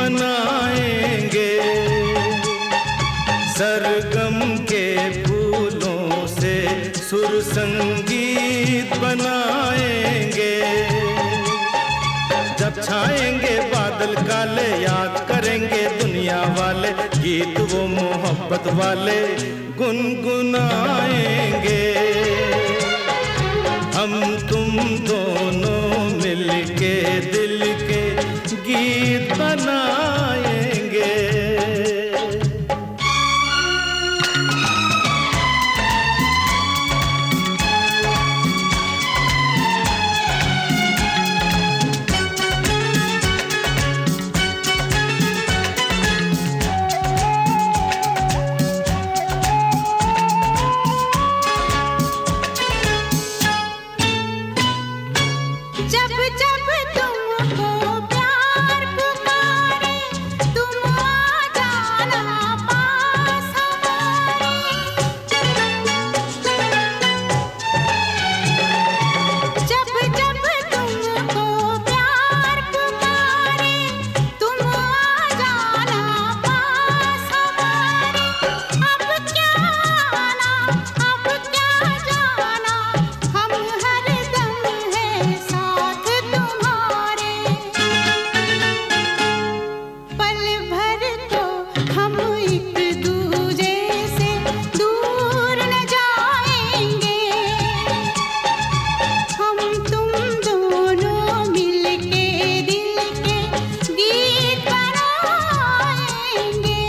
बनाएंगे, सरगम के फूलों से सुर संगीत बनाएंगे। जब छाएंगे बादल काले, याद करेंगे दुनिया वाले, गीत वो मोहब्बत वाले गुनगुनाएंगे। हम तुम दोनों मिलके दिल के गीत बनाएंगे। जब जब तुमको प्यार पुकारे, तुम आ जाना पास हमारे। जब जब तुमको प्यार पुकारे, तुम आ जाना पास हमारे। अब क्या आना, अब क्या जाना, हम हरदम हैं साथ तुम्हारे। पल भर तो हम एक दूजे से दूर न जाएंगे। हम तुम दोनों मिलके दिल के गीत बनाएंगे।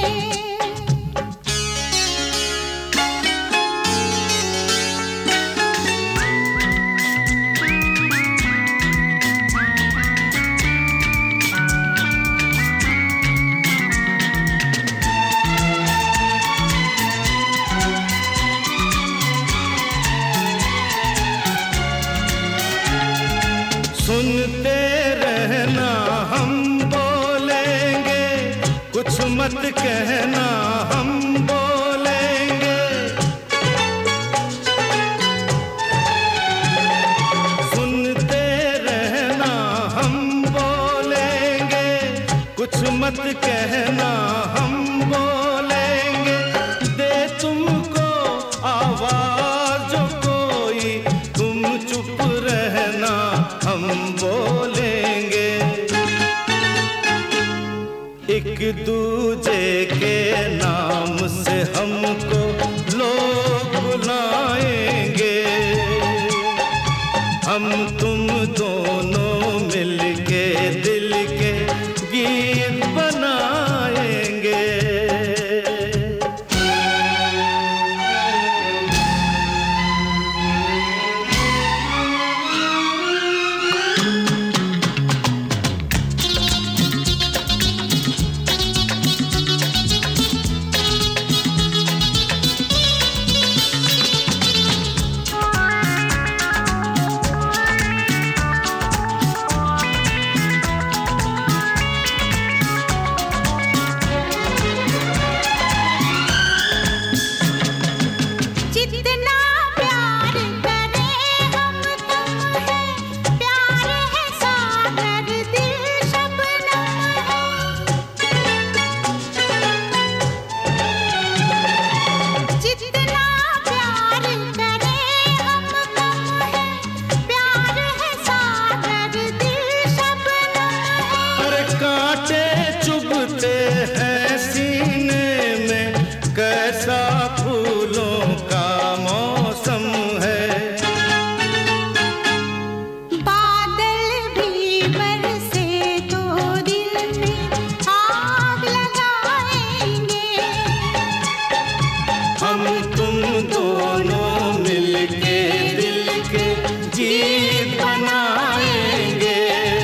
सुनते रहना हम बोलेंगे, कुछ मत कहना हम बोलेंगे। सुनते रहना हम बोलेंगे, कुछ मत कहना हम बोलेंगे। दे तुमको आवाज जो कोई, तुम चुप रहना हम बोलेंगे। एक दूजे के नाम से हमको लोग बुलाएंगे। हम तुम दोनों मिलके दिल के गीत बनाएंगे। जितना प्यार करें हम तुम हैं, प्यार है सागर दिल शबनम है। जितना प्यार करें हम तुम हैं, प्यार है सागर दिल शबनम है। अरे कांटे चुभते हैं सीने में, कैसा फूलों का मौसम है। बादल भी बरसे तो दिल में आग लगाएंगे। हम तुम दोनों मिलके दिल के गीत बनाएंगे।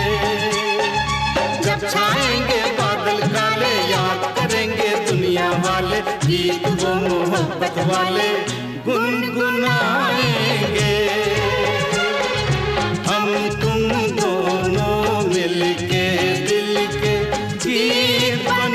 जब छाएंगे बादल काले, याद करेंगे दुनिया वाले, गीत वो मोहब्बत वाले गुनगुनाएंगे। हम तुम दोनों मिलके दिल के गीत